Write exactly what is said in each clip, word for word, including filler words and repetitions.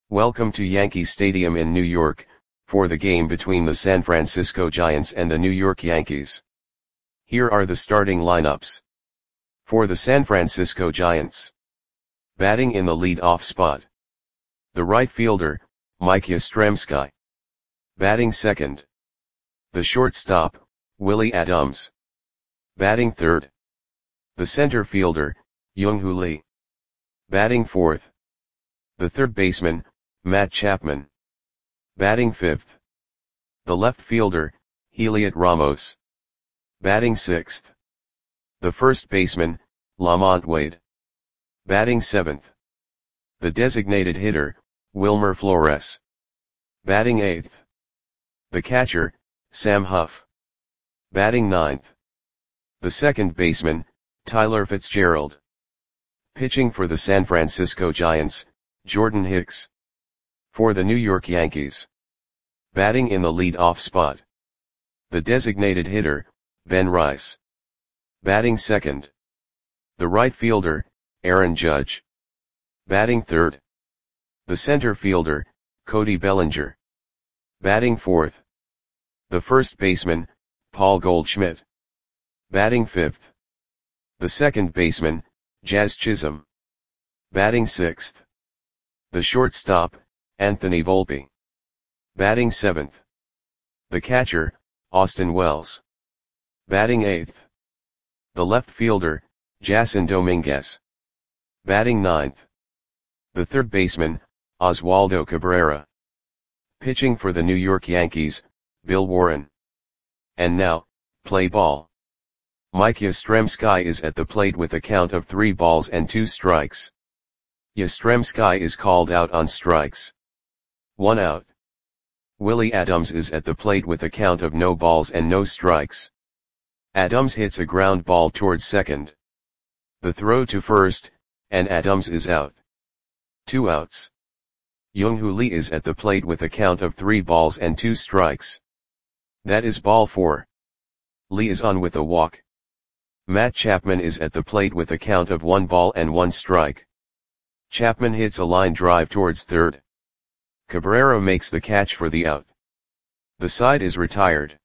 Welcome to Yankee Stadium in New York, for the game between the San Francisco Giants and the New York Yankees. Here are the starting lineups. For the San Francisco Giants. Batting in the lead-off spot. The right fielder, Mike Yastrzemski. Batting second. The shortstop, Willie Adams. Batting third. The center fielder, Young-Hoo Lee. Batting fourth. The third baseman, Matt Chapman. Batting fifth. The left fielder, Heliot Ramos. Batting sixth. The first baseman, LaMonte Wade. Batting seventh. The designated hitter, Wilmer Flores. Batting eighth. The catcher, Sam Huff. Batting ninth. The second baseman, Tyler Fitzgerald. Pitching for the San Francisco Giants, Jordan Hicks. For the New York Yankees. Batting in the lead-off spot. The designated hitter, Ben Rice. Batting second. The right fielder, Aaron Judge. Batting third. The center fielder, Cody Bellinger. Batting fourth. The first baseman, Paul Goldschmidt. Batting fifth. The second baseman, Jazz Chisholm. Batting sixth. The shortstop, Anthony Volpe. Batting seventh. The catcher, Austin Wells. Batting eighth. The left fielder, Jason Dominguez. Batting ninth. The third baseman, Oswaldo Cabrera. Pitching for the New York Yankees, Bill Warren. And now, play ball. Mike Yastrzemski is at the plate with a count of three balls and two strikes. Yastrzemski is called out on strikes. One out. Willie Adams is at the plate with a count of no balls and no strikes. Adams hits a ground ball towards second. The throw to first, and Adams is out. Two outs. Young-Hoo Lee is at the plate with a count of three balls and two strikes. That is ball four. Lee is on with a walk. Matt Chapman is at the plate with a count of one ball and one strike. Chapman hits a line drive towards third. Cabrera makes the catch for the out. The side is retired.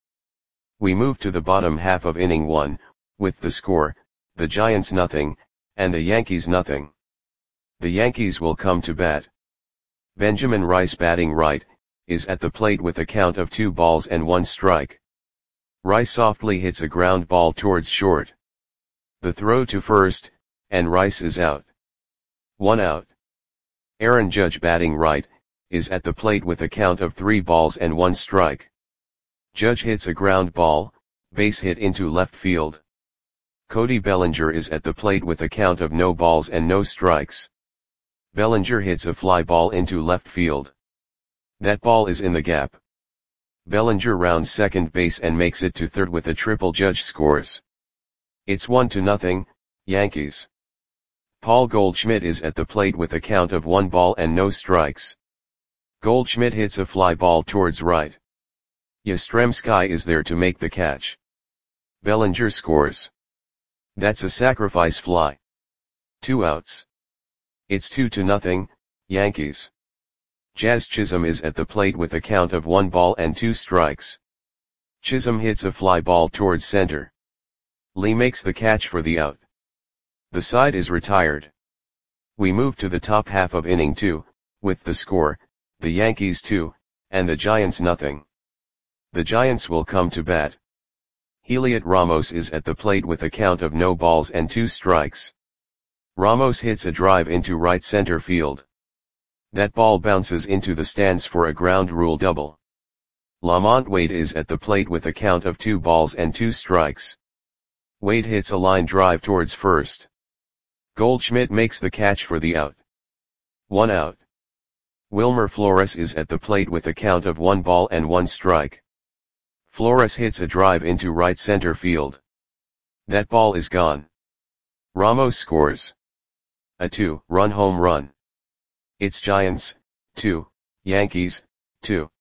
We move to the bottom half of inning one, with the score, the Giants nothing, and the Yankees nothing. The Yankees will come to bat. Benjamin Rice batting right, is at the plate with a count of two balls and one strike. Rice softly hits a ground ball towards short. The throw to first, and Rice is out. One out. Aaron Judge batting right, is at the plate with a count of three balls and one strike. Judge hits a ground ball, base hit into left field. Cody Bellinger is at the plate with a count of no balls and no strikes. Bellinger hits a fly ball into left field. That ball is in the gap. Bellinger rounds second base and makes it to third with a triple. Judge scores. It's one to nothing, Yankees. Paul Goldschmidt is at the plate with a count of one ball and no strikes. Goldschmidt hits a fly ball towards right. Yastrzemski is there to make the catch. Bellinger scores. That's a sacrifice fly. Two outs. It's two to nothing, Yankees. Jazz Chisholm is at the plate with a count of one ball and two strikes. Chisholm hits a fly ball towards center. Lee makes the catch for the out. The side is retired. We move to the top half of inning two, with the score, the Yankees two, and the Giants nothing. The Giants will come to bat. Heliot Ramos is at the plate with a count of no balls and two strikes. Ramos hits a drive into right center field. That ball bounces into the stands for a ground rule double. LaMonte Wade is at the plate with a count of two balls and two strikes. Wade hits a line drive towards first. Goldschmidt makes the catch for the out. One out. Wilmer Flores is at the plate with a count of one ball and one strike. Flores hits a drive into right center field. That ball is gone. Ramos scores. A two-run home run. It's Giants, two, Yankees, two.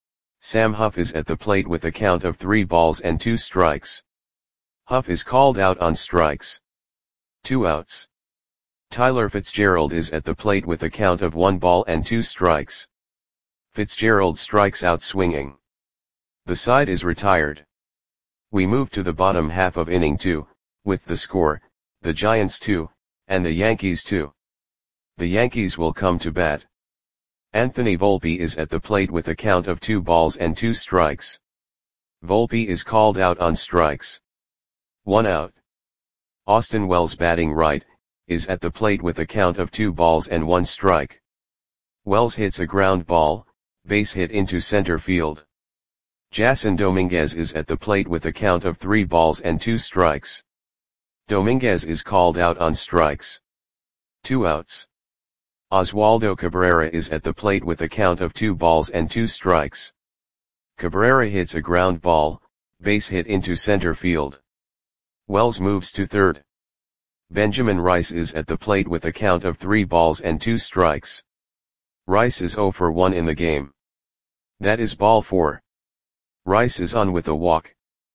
Sam Huff is at the plate with a count of three balls and two strikes. Huff is called out on strikes. Two outs. Tyler Fitzgerald is at the plate with a count of one ball and two strikes. Fitzgerald strikes out swinging. The side is retired. We move to the bottom half of inning two, with the score, the Giants two, and the Yankees two. The Yankees will come to bat. Anthony Volpe is at the plate with a count of two balls and two strikes. Volpe is called out on strikes. One out. Austin Wells, batting right, is at the plate with a count of two balls and one strike. Wells hits a ground ball, base hit into center field. Jason Dominguez is at the plate with a count of three balls and two strikes. Dominguez is called out on strikes. Two outs. Oswaldo Cabrera is at the plate with a count of two balls and two strikes. Cabrera hits a ground ball, base hit into center field. Wells moves to third. Benjamin Rice is at the plate with a count of three balls and two strikes. Rice is oh for one in the game. That is ball four. Rice is on with a walk.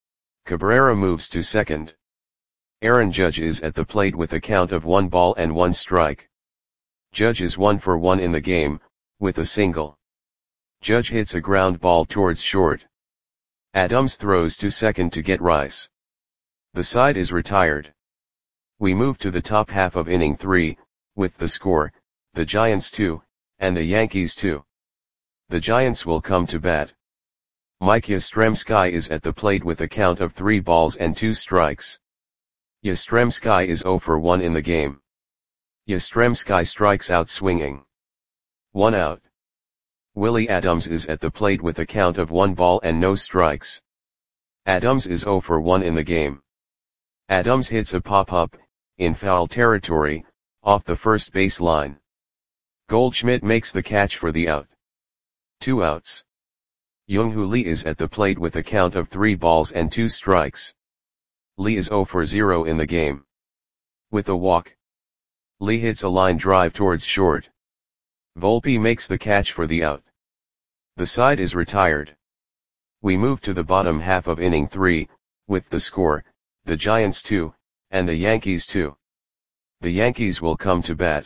Cabrera moves to second. Aaron Judge is at the plate with a count of one ball and one strike. Judge is one for one in the game, with a single. Judge hits a ground ball towards short. Adams throws to second to get Rice. The side is retired. We move to the top half of inning three, with the score, the Giants two, and the Yankees two. The Giants will come to bat. Mike Yastrzemski is at the plate with a count of three balls and two strikes. Yastrzemski is oh for one in the game. Yastrzemski strikes out swinging. One out. Willie Adams is at the plate with a count of one ball and no strikes. Adams is oh for one in the game. Adams hits a pop-up, in foul territory, off the first base line. Goldschmidt makes the catch for the out. Two outs. Young-Hoo Lee is at the plate with a count of three balls and two strikes. Lee is oh for zero in the game. With a walk. Lee hits a line drive towards short. Volpe makes the catch for the out. The side is retired. We move to the bottom half of inning three, with the score, the Giants two, and the Yankees two. The Yankees will come to bat.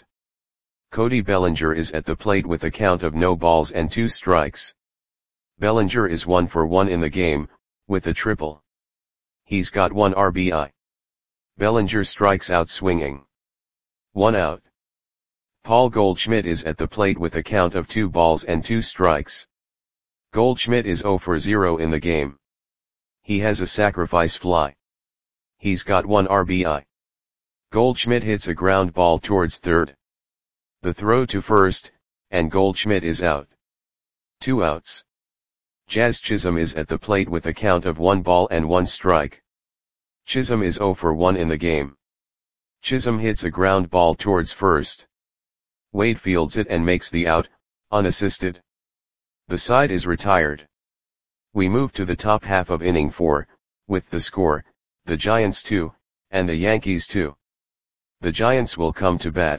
Cody Bellinger is at the plate with a count of no balls and two strikes. Bellinger is one for one in the game, with a triple. He's got one R B I. Bellinger strikes out swinging. One out. Paul Goldschmidt is at the plate with a count of two balls and two strikes. Goldschmidt is oh for zero in the game. He has a sacrifice fly. He's got one R B I. Goldschmidt hits a ground ball towards third. The throw to first, and Goldschmidt is out. Two outs. Jazz Chisholm is at the plate with a count of one ball and one strike. Chisholm is oh for one in the game. Chisholm hits a ground ball towards first. Wade fields it and makes the out, unassisted. The side is retired. We move to the top half of inning four, with the score, the Giants two, and the Yankees two. The Giants will come to bat.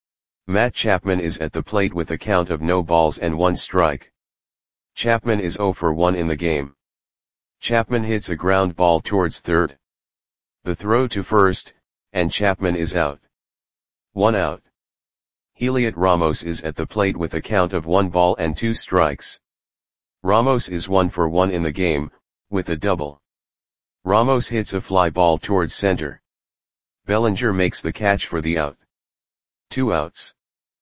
Matt Chapman is at the plate with a count of no balls and one strike. Chapman is oh for one in the game. Chapman hits a ground ball towards third. The throw to first, and Chapman is out. One out. Heliot Ramos is at the plate with a count of one ball and two strikes. Ramos is one for one in the game, with a double. Ramos hits a fly ball towards center. Bellinger makes the catch for the out. Two outs.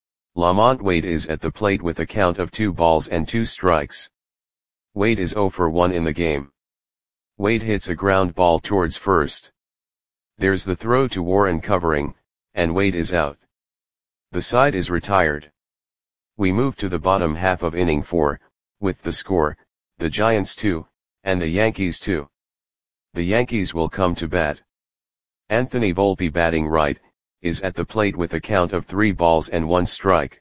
Lamont Wade is at the plate with a count of two balls and two strikes. Wade is oh for one in the game. Wade hits a ground ball towards first. There's the throw to Warren covering, and Wade is out. The side is retired. We move to the bottom half of inning four, with the score, the Giants two, and the Yankees two. The Yankees will come to bat. Anthony Volpe, batting right, is at the plate with a count of three balls and one strike.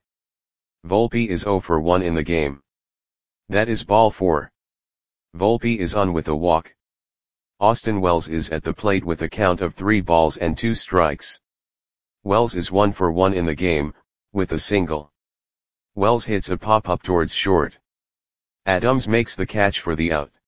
Volpe is oh for one in the game. That is ball four. Volpe is on with a walk. Austin Wells is at the plate with a count of three balls and two strikes. Wells is one for one in the game, with a single. Wells hits a pop-up towards short. Adams makes the catch for the out.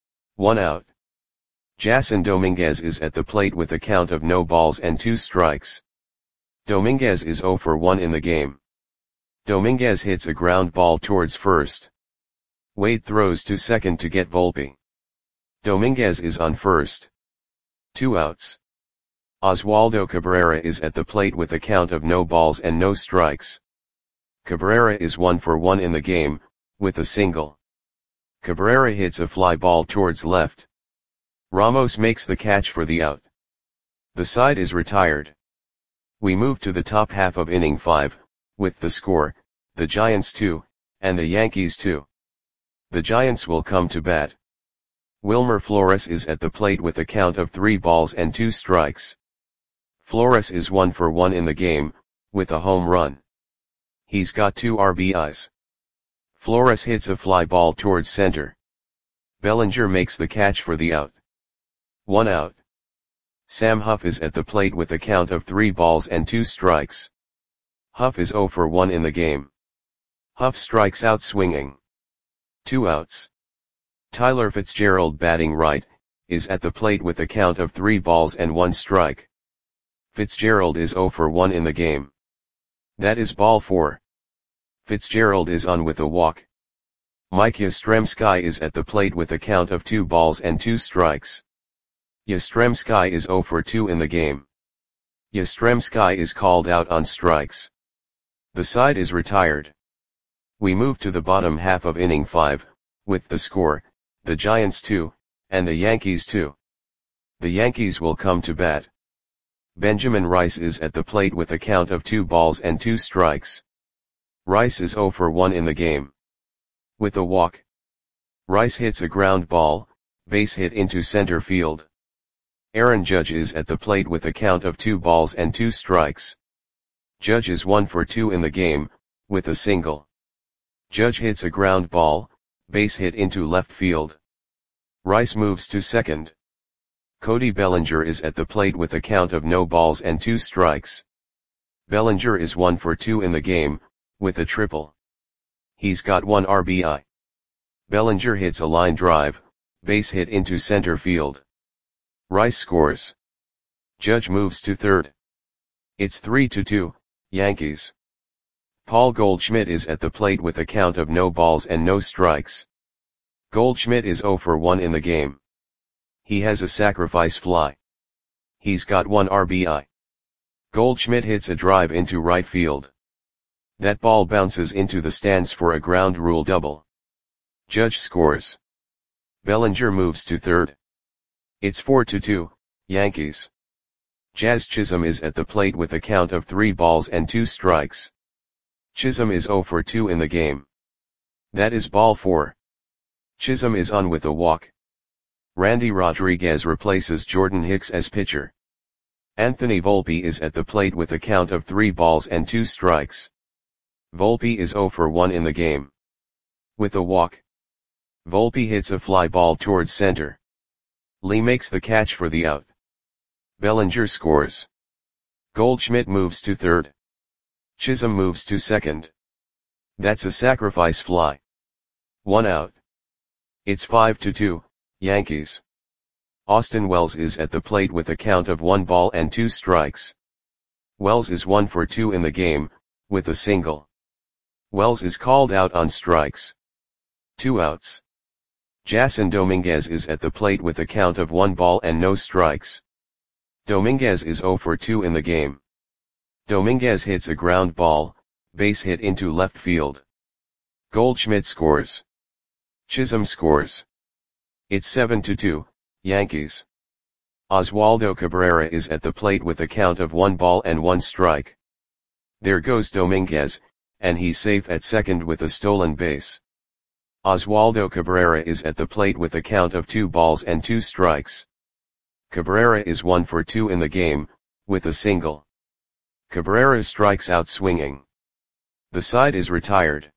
One out. Jason Dominguez is at the plate with a count of no balls and two strikes. Dominguez is zero for one in the game. Dominguez hits a ground ball towards first. Wade throws to second to get Volpe. Dominguez is on first. Two outs. Oswaldo Cabrera is at the plate with a count of no balls and no strikes. Cabrera is one for one in the game, with a single. Cabrera hits a fly ball towards left. Ramos makes the catch for the out. The side is retired. We move to the top half of inning five, with the score, the Giants two, and the Yankees two. The Giants will come to bat. Wilmer Flores is at the plate with a count of three balls and two strikes. Flores is one for one in the game, with a home run. He's got two R B Is. Flores hits a fly ball towards center. Bellinger makes the catch for the out. One out. Sam Huff is at the plate with a count of three balls and two strikes. Huff is zero for one in the game. Huff strikes out swinging. Two outs. Tyler Fitzgerald, batting right, is at the plate with a count of three balls and one strike. Fitzgerald is zero for one in the game. That is ball four. Fitzgerald is on with a walk. Mike Yastrzemski is at the plate with a count of two balls and two strikes. Yastrzemski is zero for two in the game. Yastrzemski is called out on strikes. The side is retired. We move to the bottom half of inning five, with the score, the Giants two, and the Yankees two. The Yankees will come to bat. Benjamin Rice is at the plate with a count of two balls and two strikes. Rice is zero for one in the game. With a walk. Rice hits a ground ball, base hit into center field. Aaron Judge is at the plate with a count of two balls and two strikes. Judge is one for two in the game, with a single. Judge hits a ground ball, base hit into left field. Rice moves to second. Cody Bellinger is at the plate with a count of no balls and two strikes. Bellinger is one for two in the game, with a triple. He's got one R B I. Bellinger hits a line drive, base hit into center field. Rice scores. Judge moves to third. It's three to two, Yankees. Paul Goldschmidt is at the plate with a count of no balls and no strikes. Goldschmidt is zero for one in the game. He has a sacrifice fly. He's got one R B I. Goldschmidt hits a drive into right field. That ball bounces into the stands for a ground rule double. Judge scores. Bellinger moves to third. It's four to two, Yankees. Jazz Chisholm is at the plate with a count of three balls and two strikes. Chisholm is zero for two in the game. That is ball four. Chisholm is on with a walk. Randy Rodriguez replaces Jordan Hicks as pitcher. Anthony Volpe is at the plate with a count of three balls and two strikes. Volpe is zero for one in the game. With a walk. Volpe hits a fly ball towards center. Lee makes the catch for the out. Bellinger scores. Goldschmidt moves to third. Chisholm moves to second. That's a sacrifice fly. One out. It's five to two, Yankees. Austin Wells is at the plate with a count of one ball and two strikes. Wells is one for two in the game, with a single. Wells is called out on strikes. Two outs. Jason Dominguez is at the plate with a count of one ball and no strikes. Dominguez is zero for two in the game. Dominguez hits a ground ball, base hit into left field. Goldschmidt scores. Chisholm scores. It's seven to two, Yankees. Oswaldo Cabrera is at the plate with a count of one ball and one strike. There goes Dominguez, and he's safe at second with a stolen base. Oswaldo Cabrera is at the plate with a count of two balls and two strikes. Cabrera is one for two in the game, with a single. Cabrera strikes out swinging. The side is retired.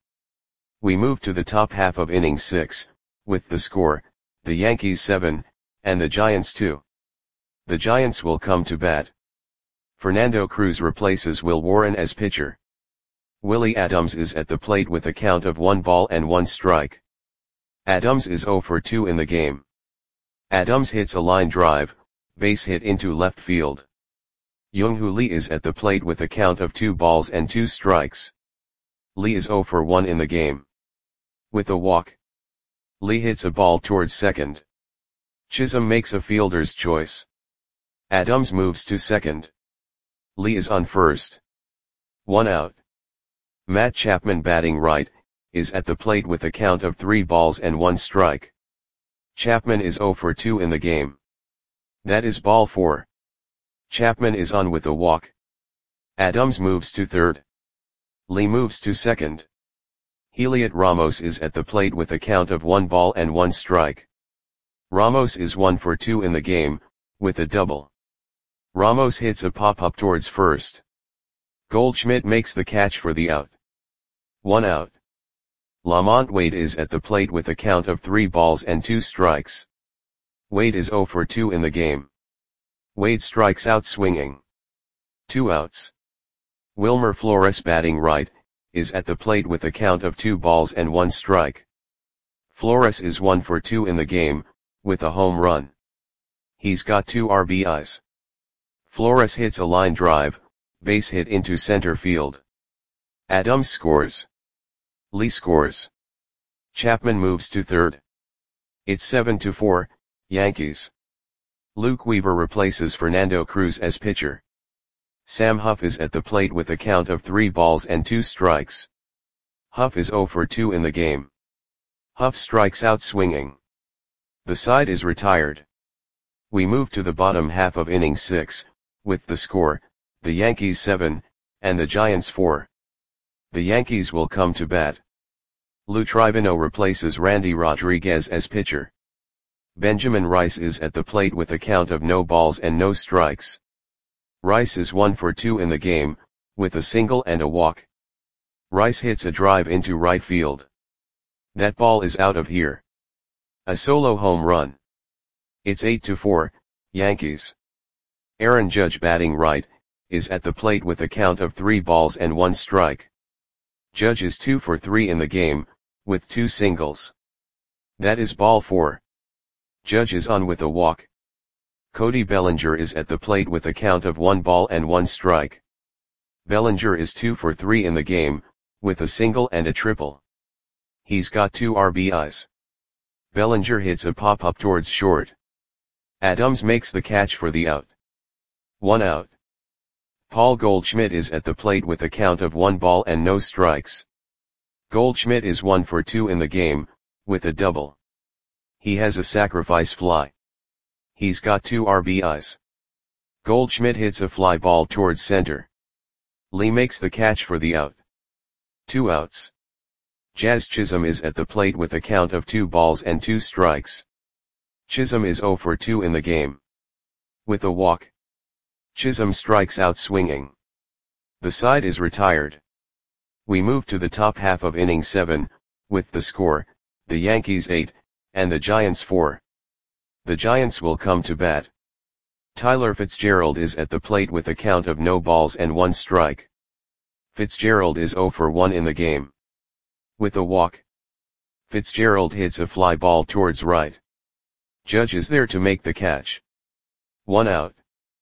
We move to the top half of inning six, with the score, the Yankees seven, and the Giants two. The Giants will come to bat. Fernando Cruz replaces Will Warren as pitcher. Willie Adams is at the plate with a count of one ball and one strike. Adams is zero for two in the game. Adams hits a line drive, base hit into left field. Young-Hoo Lee is at the plate with a count of two balls and two strikes. Lee is zero for one in the game. With a walk, Lee hits a ball towards second. Chisholm makes a fielder's choice. Adams moves to second. Lee is on first. One out. Matt Chapman, batting right, is at the plate with a count of three balls and one strike. Chapman is zero for two in the game. That is ball four. Chapman is on with a walk. Adams moves to third. Lee moves to second. Heliot Ramos is at the plate with a count of one ball and one strike. Ramos is one for two in the game, with a double. Ramos hits a pop-up towards first. Goldschmidt makes the catch for the out. One out. Lamont Wade is at the plate with a count of three balls and two strikes. Wade is zero for two in the game. Wade strikes out swinging. Two outs. Wilmer Flores, batting right, is at the plate with a count of two balls and one strike. Flores is one for two in the game, with a home run. He's got two R B Is. Flores hits a line drive, base hit into center field. Adams scores. Lee scores. Chapman moves to third. It's seven to four, Yankees. Luke Weaver replaces Fernando Cruz as pitcher. Sam Huff is at the plate with a count of three balls and two strikes. Huff is zero for two in the game. Huff strikes out swinging. The side is retired. We move to the bottom half of inning six, with the score, the Yankees seven, and the Giants four. The Yankees will come to bat. Lou Trivino replaces Randy Rodriguez as pitcher. Benjamin Rice is at the plate with a count of no balls and no strikes. Rice is one for two in the game, with a single and a walk. Rice hits a drive into right field. That ball is out of here. A solo home run. It's eight to four, Yankees. Aaron Judge, batting right, is at the plate with a count of three balls and one strike. Judge is two for three in the game, with two singles. That is ball four. Judge is on with a walk. Cody Bellinger is at the plate with a count of one ball and one strike. Bellinger is two for three in the game, with a single and a triple. He's got two R B Is. Bellinger hits a pop-up towards short. Adams makes the catch for the out. One out. Paul Goldschmidt is at the plate with a count of one ball and no strikes. Goldschmidt is one for two in the game, with a double. He has a sacrifice fly. He's got two R B Is. Goldschmidt hits a fly ball towards center. Lee makes the catch for the out. Two outs. Jazz Chisholm is at the plate with a count of two balls and two strikes. Chisholm is zero for two in the game. With a walk, Chisholm strikes out swinging. The side is retired. We move to the top half of inning seven, with the score, the Yankees eight, and the Giants four. The Giants will come to bat. Tyler Fitzgerald is at the plate with a count of no balls and one strike. Fitzgerald is zero for one in the game. With a walk, Fitzgerald hits a fly ball towards right. Judge is there to make the catch. One out.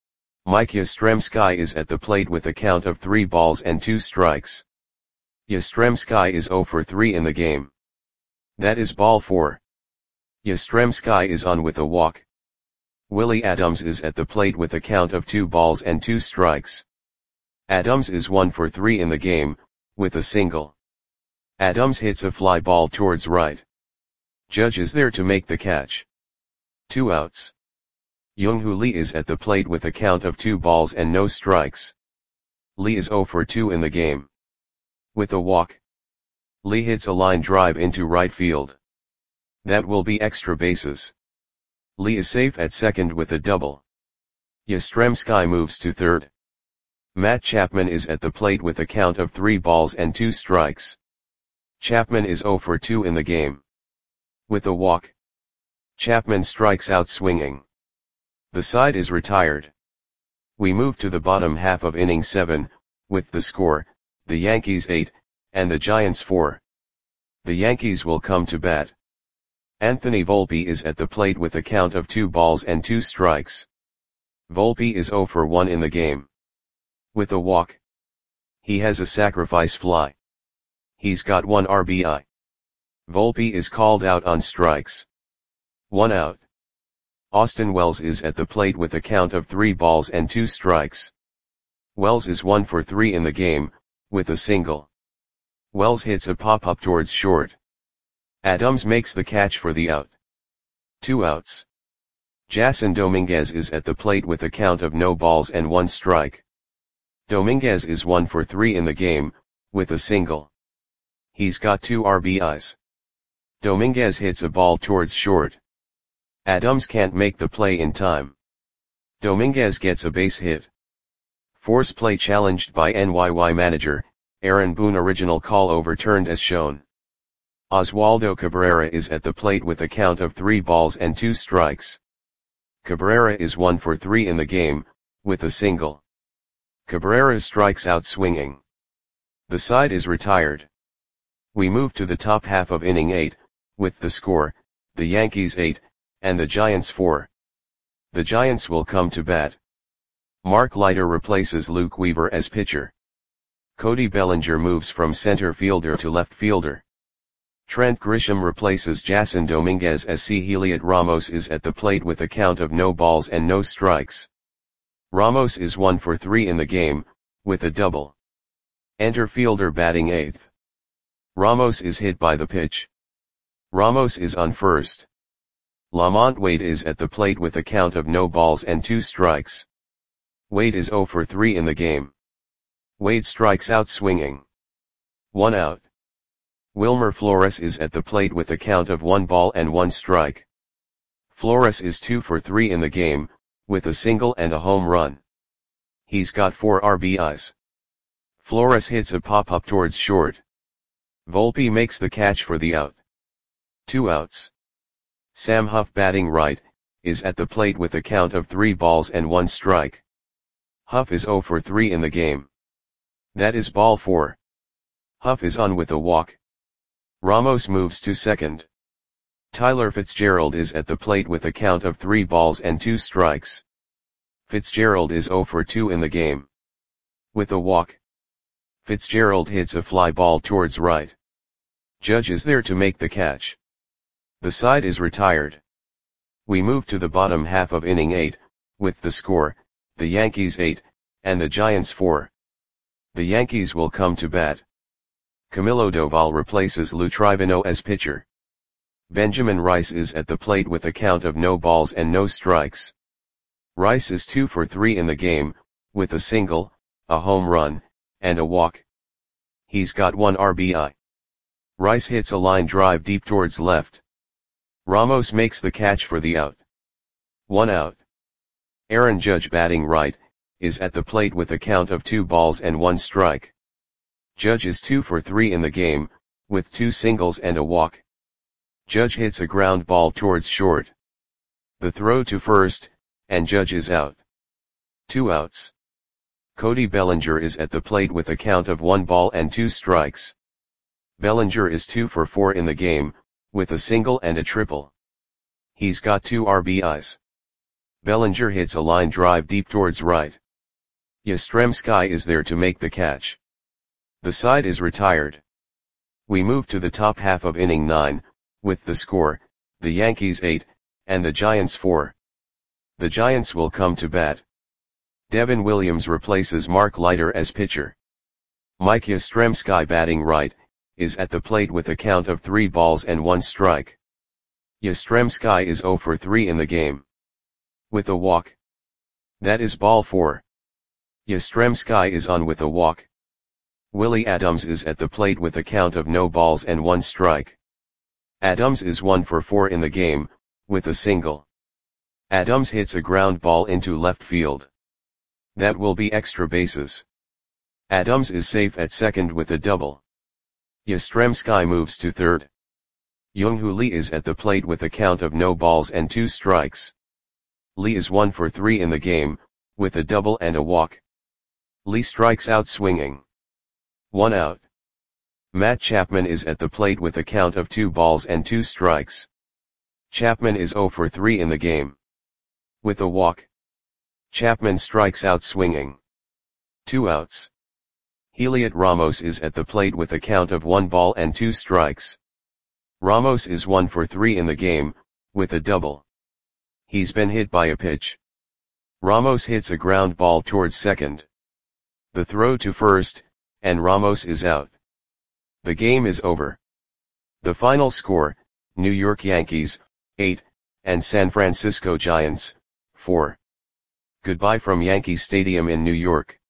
Mike Yastrzemski is at the plate with a count of three balls and two strikes. Yastrzemski is zero for three in the game. That is ball four. Yastrzemski is on with a walk. Willie Adams is at the plate with a count of two balls and two strikes. Adams is one for three in the game, with a single. Adams hits a fly ball towards right. Judge is there to make the catch. Two outs. Young-Hoo Lee is at the plate with a count of two balls and no strikes. Lee is zero for two in the game. With a walk, Lee hits a line drive into right field. That will be extra bases. Lee is safe at second with a double. Yastrzemski moves to third. Matt Chapman is at the plate with a count of three balls and two strikes. Chapman is zero for two in the game. With a walk, Chapman strikes out swinging. The side is retired. We move to the bottom half of inning seven, with the score, the Yankees eight, and the Giants four. The Yankees will come to bat. Anthony Volpe is at the plate with a count of two balls and two strikes. Volpe is zero for one in the game. With a walk. He has a sacrifice fly. He's got one R B I. Volpe is called out on strikes. One out. Austin Wells is at the plate with a count of three balls and two strikes. Wells is one for three in the game, with a single. Wells hits a pop-up towards short. Adams makes the catch for the out. Two outs. Jason Dominguez is at the plate with a count of no balls and one strike. Dominguez is one for three in the game, with a single. He's got two R B Is. Dominguez hits a ball towards short. Adams can't make the play in time. Dominguez gets a base hit. Force play challenged by N Y Y manager, Aaron Boone. Original call overturned as shown. Oswaldo Cabrera is at the plate with a count of three balls and two strikes. Cabrera is one for three in the game, with a single. Cabrera strikes out swinging. The side is retired. We move to the top half of inning eight, with the score, the Yankees eight, and the Giants four. The Giants will come to bat. Mark Leiter replaces Luke Weaver as pitcher. Cody Bellinger moves from center fielder to left fielder. Trent Grisham replaces Jason Dominguez as C. Heliot Ramos is at the plate with a count of no balls and no strikes. Ramos is one for three in the game, with a double. Enter fielder batting eighth. Ramos is hit by the pitch. Ramos is on first. Lamont Wade is at the plate with a count of no balls and two strikes. Wade is zero for three in the game. Wade strikes out swinging. One out. Wilmer Flores is at the plate with a count of one ball and one strike. Flores is two for three in the game, with a single and a home run. He's got four R B Is. Flores hits a pop-up towards short. Volpe makes the catch for the out. Two outs. Sam Huff batting right, is at the plate with a count of three balls and one strike. Huff is zero for three in the game. That is ball four. Huff is on with a walk. Ramos moves to second. Tyler Fitzgerald is at the plate with a count of three balls and two strikes. Fitzgerald is zero for two in the game. With a walk. Fitzgerald hits a fly ball towards right. Judge is there to make the catch. The side is retired. We move to the bottom half of inning eight, with the score, the Yankees eight, and the Giants four. The Yankees will come to bat. Camilo Doval replaces Lou Trivino as pitcher. Benjamin Rice is at the plate with a count of no balls and no strikes. Rice is two for three in the game, with a single, a home run, and a walk. He's got one R B I. Rice hits a line drive deep towards left. Ramos makes the catch for the out. One out. Aaron Judge batting right, is at the plate with a count of two balls and one strike. Judge is two for three in the game, with two singles and a walk. Judge hits a ground ball towards short. The throw to first, and Judge is out. Two outs. Cody Bellinger is at the plate with a count of one ball and two strikes. Bellinger is two for four in the game, with a single and a triple. He's got two R B Is. Bellinger hits a line drive deep towards right. Yastrzemski is there to make the catch. The side is retired. We move to the top half of inning nine, with the score, the Yankees eight, and the Giants four. The Giants will come to bat. Devin Williams replaces Mark Leiter as pitcher. Mike Yastrzemski batting right, is at the plate with a count of three balls and one strike. Yastrzemski is zero for three in the game. With a walk. That is ball four. Yastrzemski is on with a walk. Willie Adams is at the plate with a count of no balls and one strike. Adams is one for four in the game, with a single. Adams hits a ground ball into left field. That will be extra bases. Adams is safe at second with a double. Yastrzemski moves to third. Young-Hoo Lee is at the plate with a count of no balls and two strikes. Lee is one for three in the game, with a double and a walk. Lee strikes out swinging. One out. Matt Chapman is at the plate with a count of two balls and two strikes. Chapman is zero for three in the game. With a walk. Chapman strikes out swinging. Two outs. Heliot Ramos is at the plate with a count of one ball and two strikes. Ramos is one for three in the game, with a double. He's been hit by a pitch. Ramos hits a ground ball towards second. The throw to first, and Ramos is out. The game is over. The final score, New York Yankees, eight, and San Francisco Giants, four. Goodbye from Yankee Stadium in New York.